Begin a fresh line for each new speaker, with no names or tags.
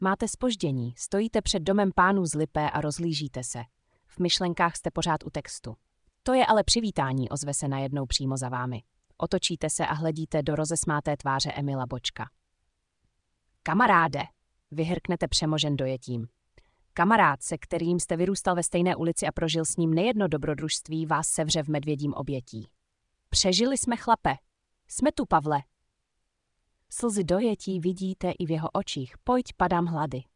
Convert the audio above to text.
Máte zpoždění, stojíte před domem pánů z Lipé a rozhlížíte se. V myšlenkách jste pořád u textu. To je ale přivítání, ozve se najednou přímo za vámi. Otočíte se a hledíte do rozesmáté tváře Emila Bočka. Kamaráde, vyhrknete přemožen dojetím. Kamarád, se kterým jste vyrůstal ve stejné ulici a prožil s ním nejedno dobrodružství, vás sevře v medvědím obětí. Přežili jsme, chlape. Jsme tu, Pavle. Slzy dojetí vidíte i v jeho očích. Pojď, padám hlady.